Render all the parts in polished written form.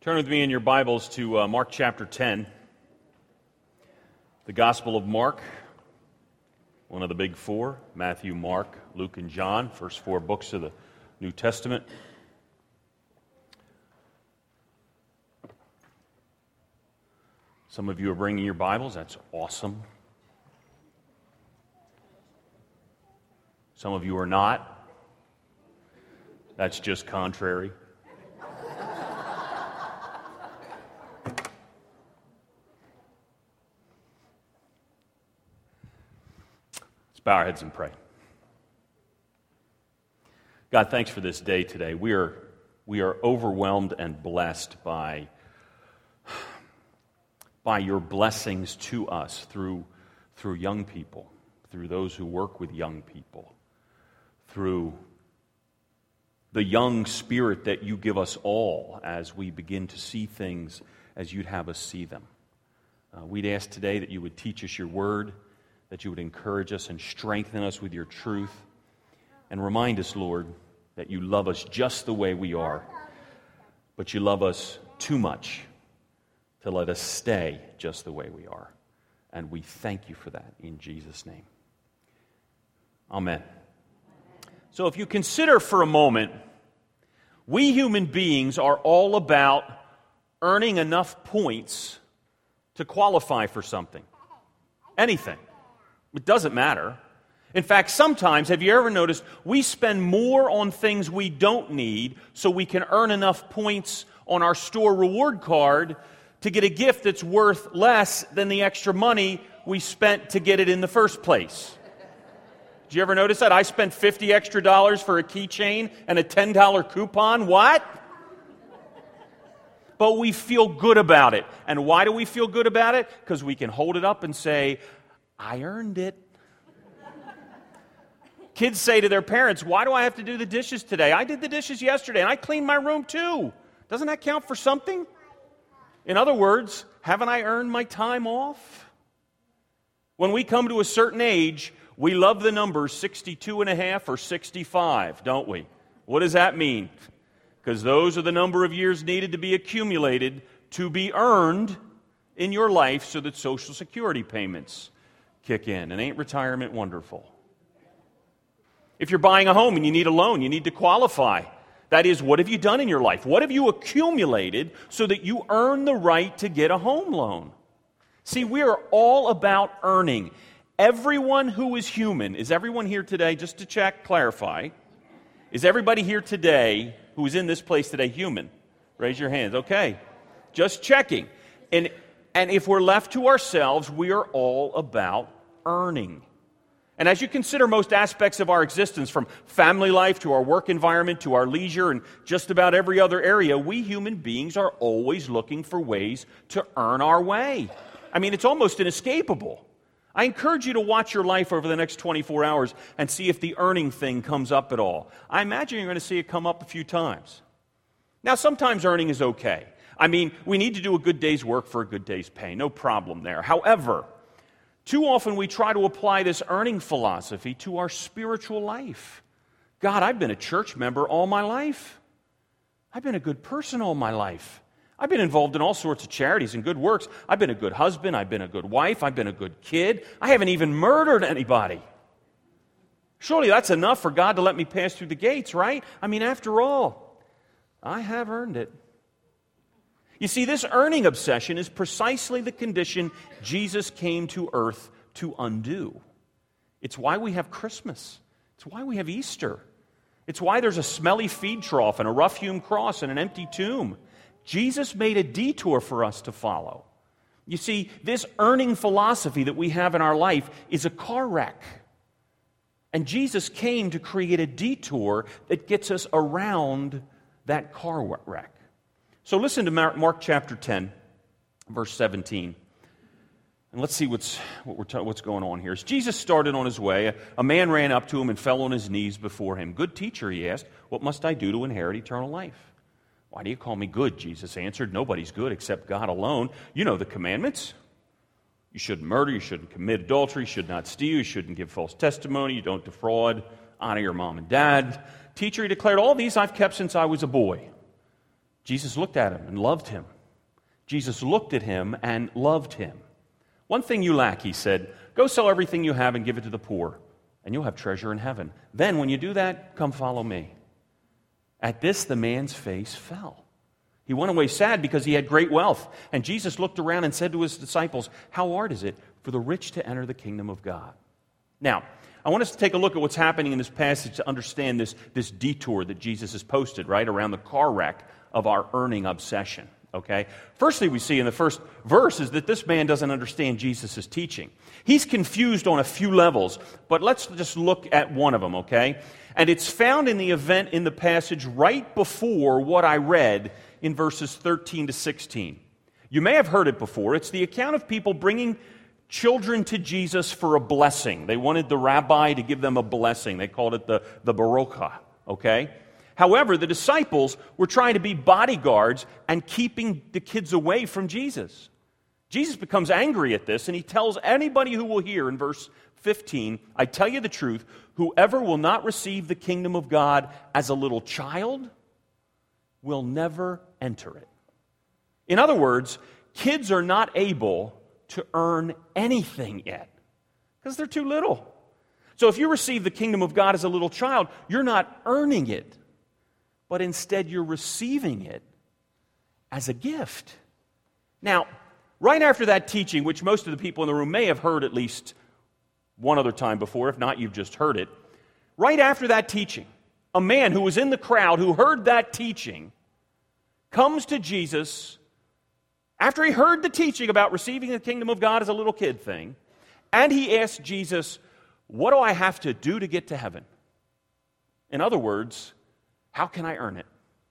Turn with me in your Bibles to Mark chapter 10. The Gospel of Mark, one of the big four: Matthew, Mark, Luke, and John, first four books of the New Testament. Some of you are bringing your Bibles. That's awesome. Some of you are not. That's just contrary. Bow our heads and pray. God, thanks for this day today. We are overwhelmed and blessed by your blessings to us through young people, through those who work with young people, through the young spirit that you give us all as we begin to see things as you'd have us see them. We'd ask today that you would teach us your word, that you would encourage us and strengthen us with your truth, and remind us, Lord, that you love us just the way we are, but you love us too much to let us stay just the way we are. And we thank you for that in Jesus' name. Amen. So if you consider for a moment, we human beings are all about earning enough points to qualify for something. Anything. It doesn't matter. In fact, sometimes, have you ever noticed, we spend more on things we don't need so we can earn enough points on our store reward card to get a gift that's worth less than the extra money we spent to get it in the first place. Did you ever notice that? I spent $50 extra for a keychain and a $10 coupon. What? But we feel good about it. And why do we feel good about it? Because we can hold it up and say, I earned it. Kids say to their parents, why do I have to do the dishes today? I did the dishes yesterday and I cleaned my room too. Doesn't that count for something? In other words, haven't I earned my time off? When we come to a certain age, we love the numbers 62 and a half or 65, don't we? What does that mean? Because those are the number of years needed to be accumulated to be earned in your life so that Social Security payments kick in. And ain't retirement wonderful? If you're buying a home and you need a loan, you need to qualify. That is, what have you done in your life? What have you accumulated so that you earn the right to get a home loan? See, we are all about earning. Everyone who is human, is everyone here today, just to check, clarify, is everybody here today who is in this place today human? Raise your hands. Okay. Just checking. And if we're left to ourselves, we are all about earning. And as you consider most aspects of our existence, from family life to our work environment to our leisure and just about every other area, we human beings are always looking for ways to earn our way. I mean, it's almost inescapable. I encourage you to watch your life over the next 24 hours and see if the earning thing comes up at all. I imagine you're going to see it come up a few times. Now, sometimes earning is okay. I mean, we need to do a good day's work for a good day's pay. No problem there. However, too often we try to apply this earning philosophy to our spiritual life. God, I've been a church member all my life. I've been a good person all my life. I've been involved in all sorts of charities and good works. I've been a good husband. I've been a good wife. I've been a good kid. I haven't even murdered anybody. Surely that's enough for God to let me pass through the gates, right? I mean, after all, I have earned it. You see, this earning obsession is precisely the condition Jesus came to earth to undo. It's why we have Christmas. It's why we have Easter. It's why there's a smelly feed trough and a rough-hewn cross and an empty tomb. Jesus made a detour for us to follow. You see, this earning philosophy that we have in our life is a car wreck. And Jesus came to create a detour that gets us around that car wreck. So listen to Mark chapter 10, verse 17. And let's see what's going on here. As Jesus started on his way, a man ran up to him and fell on his knees before him. Good teacher, he asked, what must I do to inherit eternal life? Why do you call me good? Jesus answered, nobody's good except God alone. You know the commandments. You shouldn't murder, you shouldn't commit adultery, you should not steal, you shouldn't give false testimony, you don't defraud, honor your mom and dad. Teacher, he declared, all these I've kept since I was a boy. Jesus looked at him and loved him. Jesus looked at him and loved him. One thing you lack, he said, go sell everything you have and give it to the poor, and you'll have treasure in heaven. Then when you do that, come follow me. At this, the man's face fell. He went away sad because he had great wealth. And Jesus looked around and said to his disciples, how hard is it for the rich to enter the kingdom of God? Now, I want us to take a look at what's happening in this passage to understand this detour that Jesus has posted, right, around the car wreck of our earning obsession, okay? Firstly, we see in the first verse is that this man doesn't understand Jesus' teaching. He's confused on a few levels, but let's just look at one of them, okay? And it's found in the event in the passage right before what I read in verses 13 to 16. You may have heard it before. It's the account of people bringing children to Jesus for a blessing. They wanted the rabbi to give them a blessing. They called it the baroka, okay? However, the disciples were trying to be bodyguards and keeping the kids away from Jesus. Jesus becomes angry at this, and he tells anybody who will hear in verse 15, I tell you the truth, whoever will not receive the kingdom of God as a little child will never enter it. In other words, kids are not able to earn anything yet because they're too little. So if you receive the kingdom of God as a little child, you're not earning it, but instead you're receiving it as a gift. Now, right after that teaching, which most of the people in the room may have heard at least one other time before, if not, you've just heard it. Right after that teaching, a man who was in the crowd who heard that teaching comes to Jesus after he heard the teaching about receiving the kingdom of God as a little kid thing, and he asks Jesus, what do I have to do to get to heaven? In other words, how can I earn it?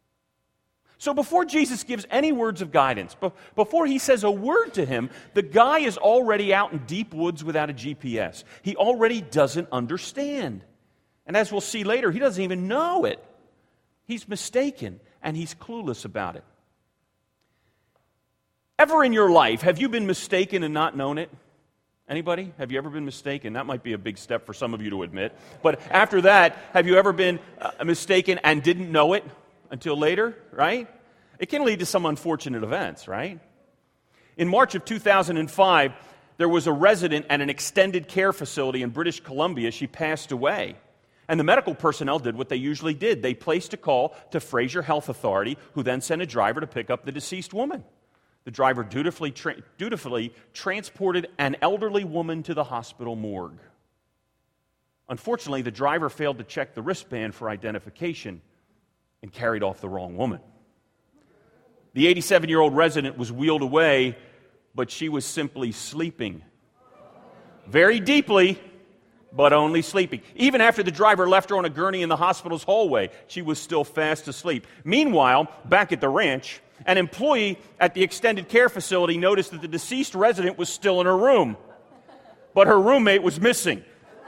So before Jesus gives any words of guidance, before he says a word to him, the guy is already out in deep woods without a GPS. He already doesn't understand. And as we'll see later, he doesn't even know it. He's mistaken, and he's clueless about it. Ever in your life, have you been mistaken and not known it? Anybody? Have you ever been mistaken? That might be a big step for some of you to admit. But after that, have you ever been mistaken and didn't know it until later, right? It can lead to some unfortunate events, right? In March of 2005, there was a resident at an extended care facility in British Columbia. She passed away. And the medical personnel did what they usually did. They placed a call to Fraser Health Authority, who then sent a driver to pick up the deceased woman. The driver dutifully transported an elderly woman to the hospital morgue. Unfortunately, the driver failed to check the wristband for identification and carried off the wrong woman. The 87-year-old resident was wheeled away, but she was simply sleeping. Very deeply, but only sleeping. Even after the driver left her on a gurney in the hospital's hallway, she was still fast asleep. Meanwhile, back at the ranch, an employee at the extended care facility noticed that the deceased resident was still in her room, but her roommate was missing.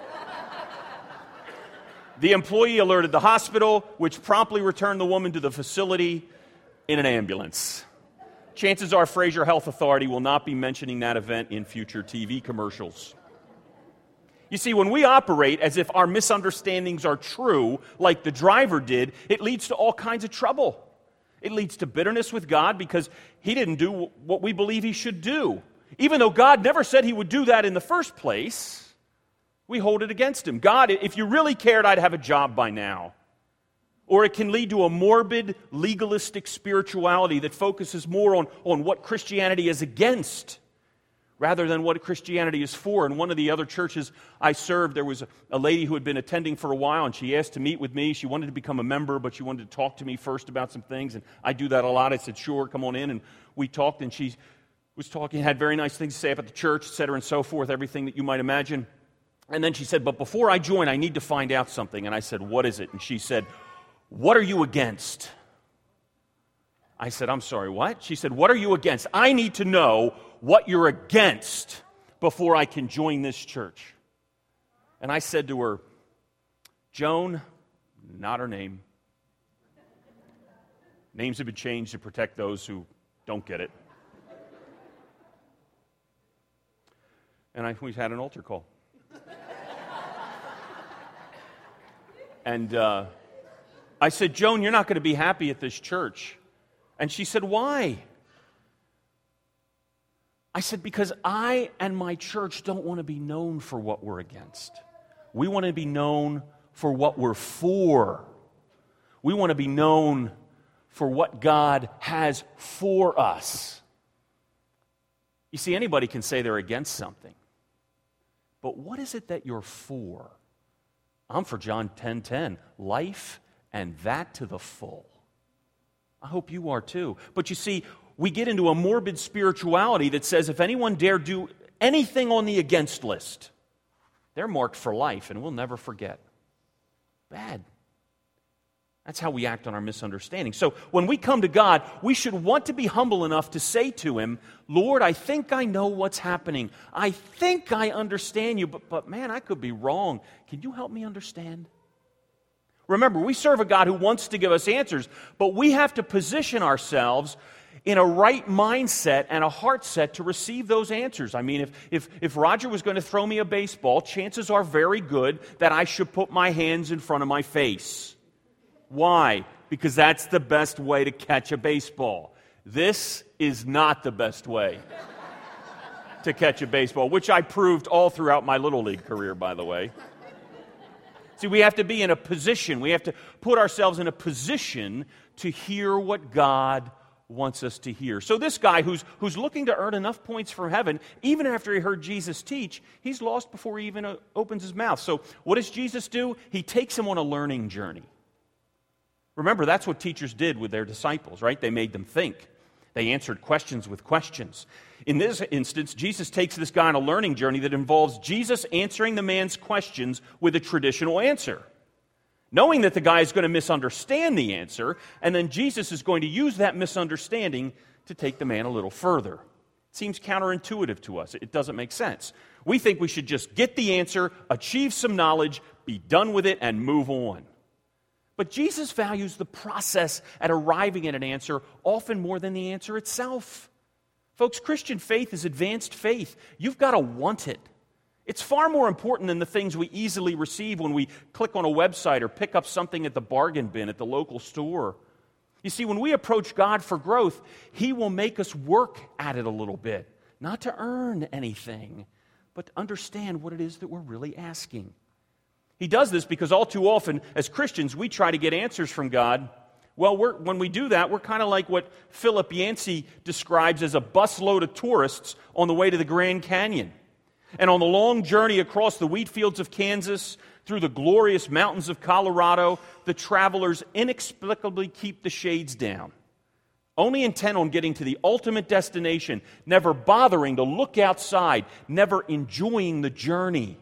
The employee alerted the hospital, which promptly returned the woman to the facility in an ambulance. Chances are Fraser Health Authority will not be mentioning that event in future TV commercials. You see, when we operate as if our misunderstandings are true, like the driver did, it leads to all kinds of trouble. It leads to bitterness with God because he didn't do what we believe he should do. Even though God never said he would do that in the first place, we hold it against him. God, if you really cared, I'd have a job by now. Or it can lead to a morbid, legalistic spirituality that focuses more on what Christianity is against rather than what Christianity is for. In one of the other churches I served, there was a lady who had been attending for a while, and she asked to meet with me. She wanted to become a member, but she wanted to talk to me first about some things, and I do that a lot. I said, sure, come on in, and we talked, and she was talking, had very nice things to say about the church, et cetera, and so forth, everything that you might imagine. And then she said, but before I join, I need to find out something. And I said, what is it? And she said, what are you against? I said, I'm sorry, what? She said, what are you against? I need to know what you're against before I can join this church. And I said to her, Joan, not her name. Names have been changed to protect those who don't get it. And we had an altar call. And I said, Joan, you're not going to be happy at this church. And she said, why? I said, because I and my church don't want to be known for what we're against. We want to be known for what we're for. We want to be known for what God has for us. You see, anybody can say they're against something. But what is it that you're for? I'm for John 10:10, life and that to the full. I hope you are too. But you see, we get into a morbid spirituality that says if anyone dare do anything on the against list, they're marked for life and we'll never forget. Bad. That's how we act on our misunderstanding. So when we come to God, we should want to be humble enough to say to Him, Lord, I think I know what's happening. I think I understand you, but man, I could be wrong. Can you help me understand? Remember, we serve a God who wants to give us answers, but we have to position ourselves in a right mindset and a heart set to receive those answers. I mean, if Roger was going to throw me a baseball, chances are very good that I should put my hands in front of my face. Why? Because that's the best way to catch a baseball. This is not the best way to catch a baseball, which I proved all throughout my Little League career, by the way. See, we have to be in a position, we have to put ourselves in a position to hear what God wants us to hear. So this guy who's looking to earn enough points from heaven, even after he heard Jesus teach, he's lost before he even opens his mouth. So what does Jesus do? He takes him on a learning journey. Remember, that's what teachers did with their disciples, right? They made them think. They answered questions with questions. In this instance, Jesus takes this guy on a learning journey that involves Jesus answering the man's questions with a traditional answer, knowing that the guy is going to misunderstand the answer, and then Jesus is going to use that misunderstanding to take the man a little further. It seems counterintuitive to us. It doesn't make sense. We think we should just get the answer, achieve some knowledge, be done with it, and move on. But Jesus values the process at arriving at an answer often more than the answer itself. Folks, Christian faith is advanced faith. You've got to want it. It's far more important than the things we easily receive when we click on a website or pick up something at the bargain bin at the local store. You see, when we approach God for growth, He will make us work at it a little bit, not to earn anything, but to understand what it is that we're really asking. He does this because all too often, as Christians, we try to get answers from God. Well, when we do that, we're kind of like what Philip Yancey describes as a busload of tourists on the way to the Grand Canyon. And on the long journey across the wheat fields of Kansas, through the glorious mountains of Colorado, the travelers inexplicably keep the shades down, only intent on getting to the ultimate destination, never bothering to look outside, never enjoying the journey.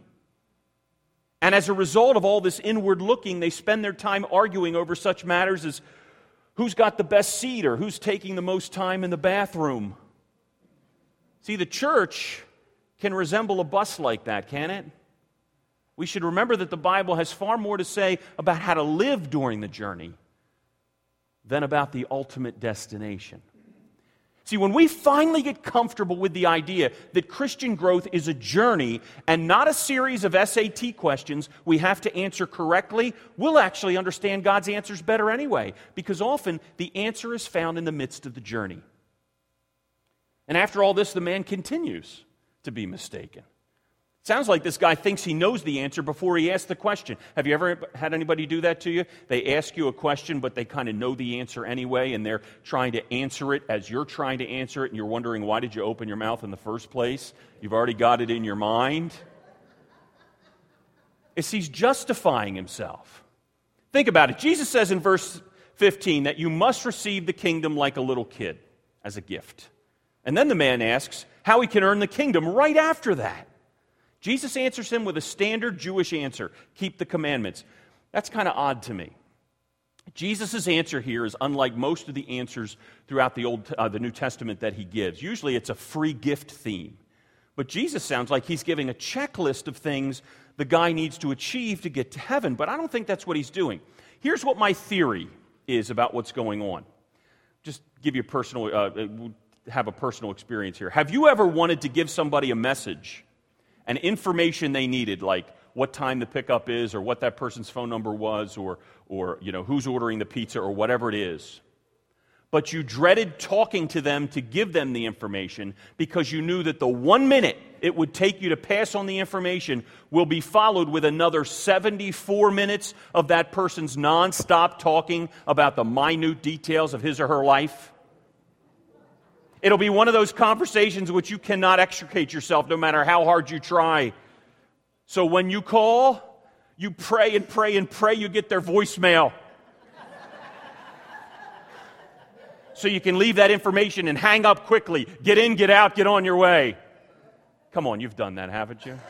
And as a result of all this inward looking, they spend their time arguing over such matters as who's got the best seat or who's taking the most time in the bathroom. See, the church can resemble a bus like that, can it? We should remember that the Bible has far more to say about how to live during the journey than about the ultimate destination. See, when we finally get comfortable with the idea that Christian growth is a journey and not a series of SAT questions we have to answer correctly, we'll actually understand God's answers better anyway, because often the answer is found in the midst of the journey. And after all this, the man continues to be mistaken. It sounds like this guy thinks he knows the answer before he asks the question. Have you ever had anybody do that to you? They ask you a question, but they kind of know the answer anyway, and they're trying to answer it as you're trying to answer it, and you're wondering, why did you open your mouth in the first place? You've already got it in your mind. He's justifying himself. Think about it. Jesus says in verse 15 that you must receive the kingdom like a little kid, as a gift. And then the man asks how he can earn the kingdom right after that. Jesus answers him with a standard Jewish answer: keep the commandments. That's kind of odd to me. Jesus' answer here is unlike most of the answers throughout the New Testament that he gives. Usually it's a free gift theme. But Jesus sounds like he's giving a checklist of things the guy needs to achieve to get to heaven. But I don't think that's what he's doing. Here's what my theory is about what's going on. Just give you have a personal experience here. Have you ever wanted to give somebody a message and information they needed, like what time the pickup is, or what that person's phone number was, or who's ordering the pizza, or whatever it is, but you dreaded talking to them to give them the information because you knew that the 1 minute it would take you to pass on the information will be followed with another 74 minutes of that person's nonstop talking about the minute details of his or her life. It'll be one of those conversations which you cannot extricate yourself no matter how hard you try. So when you call, you pray and pray and pray you get their voicemail. So you can leave that information and hang up quickly. Get in, get out, get on your way. Come on, you've done that, haven't you?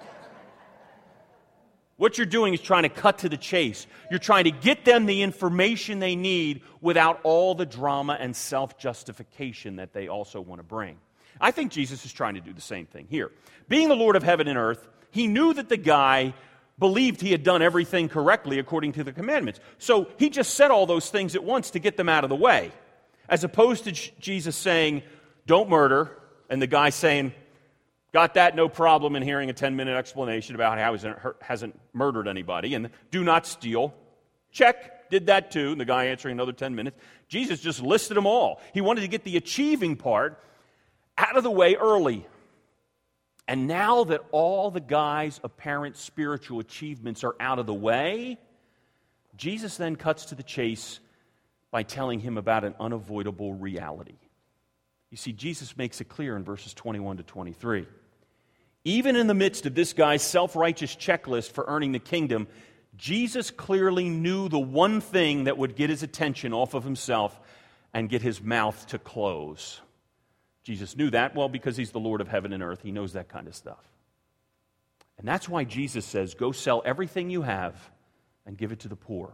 What you're doing is trying to cut to the chase. You're trying to get them the information they need without all the drama and self-justification that they also want to bring. I think Jesus is trying to do the same thing here. Being the Lord of heaven and earth, he knew that the guy believed he had done everything correctly according to the commandments. So he just said all those things at once to get them out of the way. As opposed to Jesus saying, don't murder, and the guy saying, got that, no problem, in hearing a 10-minute explanation about how he hasn't murdered anybody, and do not steal. Check, did that too, and the guy answering another 10 minutes. Jesus just listed them all. He wanted to get the achieving part out of the way early. And now that all the guy's apparent spiritual achievements are out of the way, Jesus then cuts to the chase by telling him about an unavoidable reality. You see, Jesus makes it clear in verses 21 to 23. Even in the midst of this guy's self-righteous checklist for earning the kingdom, Jesus clearly knew the one thing that would get his attention off of himself and get his mouth to close. Jesus knew that, well, because he's the Lord of heaven and earth. He knows that kind of stuff. And that's why Jesus says, go sell everything you have and give it to the poor.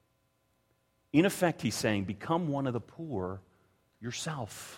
In effect, he's saying, become one of the poor yourself.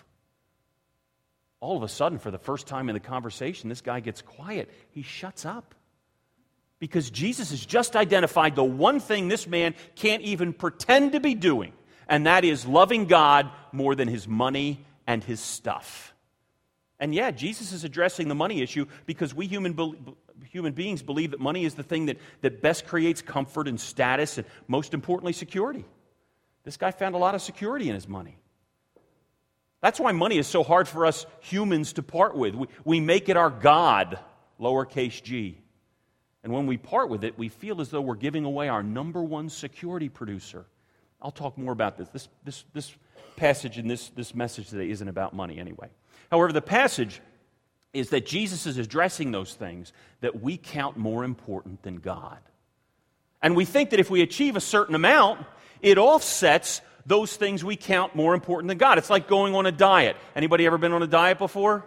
All of a sudden, for the first time in the conversation, this guy gets quiet. He shuts up. Because Jesus has just identified the one thing this man can't even pretend to be doing, and that is loving God more than his money and his stuff. And yeah, Jesus is addressing the money issue because we human beings believe that money is the thing that best creates comfort and status and, most importantly, security. This guy found a lot of security in his money. That's why money is so hard for us humans to part with. We make it our God, lowercase g. And when we part with it, we feel as though we're giving away our number one security producer. I'll talk more about this. This passage and this message today isn't about money anyway. However, the passage is that Jesus is addressing those things that we count more important than God. And we think that if we achieve a certain amount, it offsets those things we count more important than God. It's like going on a diet. Anybody ever been on a diet before?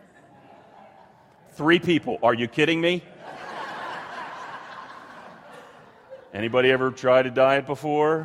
3 people. Are you kidding me? Anybody ever tried a diet before?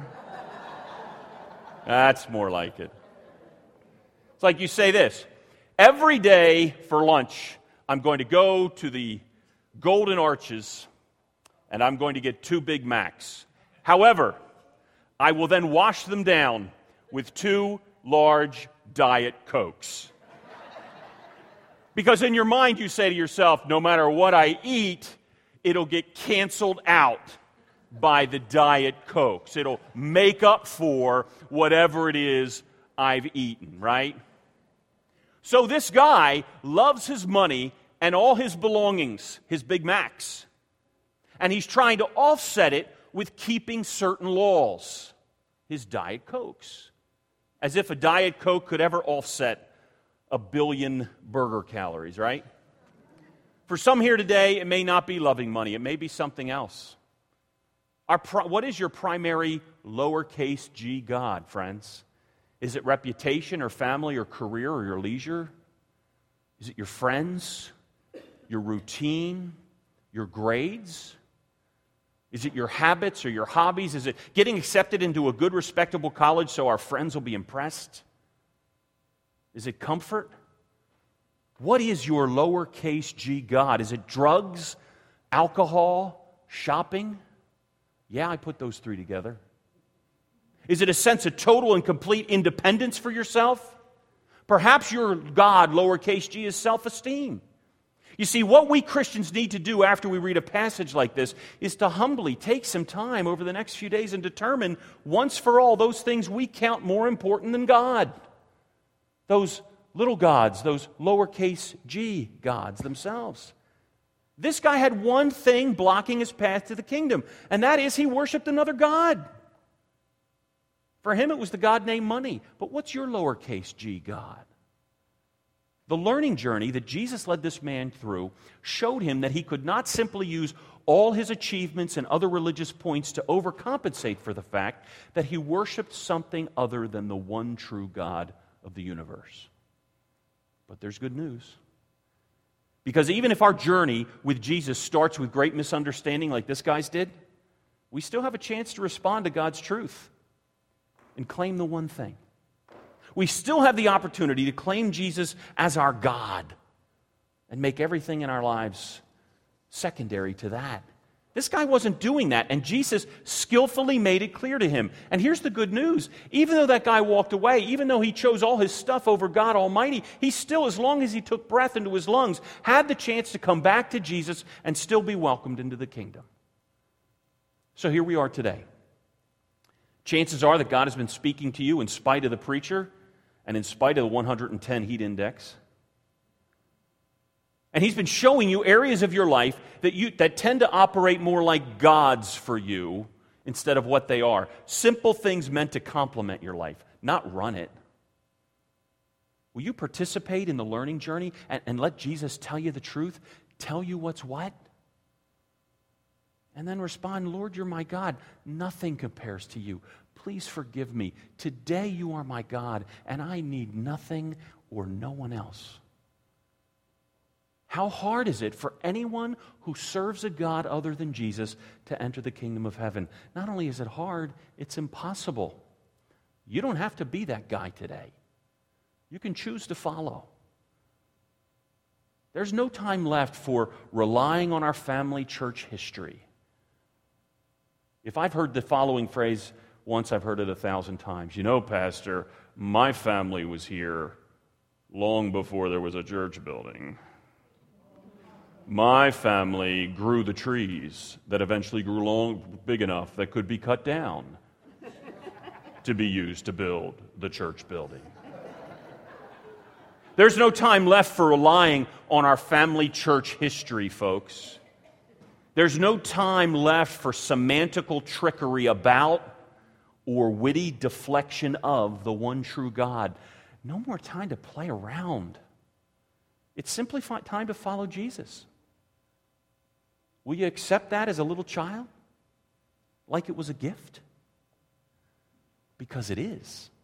That's more like it. It's like you say this, every day for lunch, I'm going to go to the Golden Arches and I'm going to get 2 Big Macs. However, I will then wash them down with 2 large Diet Cokes. Because in your mind you say to yourself, no matter what I eat, it'll get canceled out by the Diet Cokes. It'll make up for whatever it is I've eaten, right? So this guy loves his money and all his belongings, his Big Macs. And he's trying to offset it with keeping certain laws, his Diet Cokes. As if a Diet Coke could ever offset 1 billion burger calories, right? For some here today, it may not be loving money. It may be something else. What is your primary lowercase g God, friends? Is it reputation or family or career or your leisure? Is it your friends, your routine, your grades? Is it your habits or your hobbies? Is it getting accepted into a good, respectable college so our friends will be impressed? Is it comfort? What is your lowercase g God? Is it drugs, alcohol, shopping? Yeah, I put those 3 together. Is it a sense of total and complete independence for yourself? Perhaps your God, lowercase g, is self-esteem. You see, what we Christians need to do after we read a passage like this is to humbly take some time over the next few days and determine once for all those things we count more important than God. Those little gods, those lowercase g gods themselves. This guy had one thing blocking his path to the kingdom, and that is he worshiped another god. For him, it was the god named money. But what's your lowercase g god? The learning journey that Jesus led this man through showed him that he could not simply use all his achievements and other religious points to overcompensate for the fact that he worshiped something other than the one true God of the universe. But there's good news. Because even if our journey with Jesus starts with great misunderstanding like this guy's did, we still have a chance to respond to God's truth and claim the one thing. We still have the opportunity to claim Jesus as our God and make everything in our lives secondary to that. This guy wasn't doing that, and Jesus skillfully made it clear to him. And here's the good news. Even though that guy walked away, even though he chose all his stuff over God Almighty, he still, as long as he took breath into his lungs, had the chance to come back to Jesus and still be welcomed into the kingdom. So here we are today. Chances are that God has been speaking to you in spite of the preacher and in spite of the 110 heat index. And He's been showing you areas of your life that tend to operate more like gods for you instead of what they are. Simple things meant to complement your life, not run it. Will you participate in the learning journey and let Jesus tell you the truth, tell you what's what? And then respond, Lord, you're my God. Nothing compares to you. Please forgive me. Today you are my God, and I need nothing or no one else. How hard is it for anyone who serves a God other than Jesus to enter the kingdom of heaven? Not only is it hard, it's impossible. You don't have to be that guy today. You can choose to follow. There's no time left for relying on our family church history. If I've heard the following phrase once, I've heard it 1,000 times. You know, Pastor, my family was here long before there was a church building. My family grew the trees that eventually grew big enough that could be cut down to be used to build the church building. There's no time left for relying on our family church history, folks. There's no time left for semantical trickery about or witty deflection of the one true God. No more time to play around. It's simply time to follow Jesus. Will you accept that as a little child? Like it was a gift? Because it is.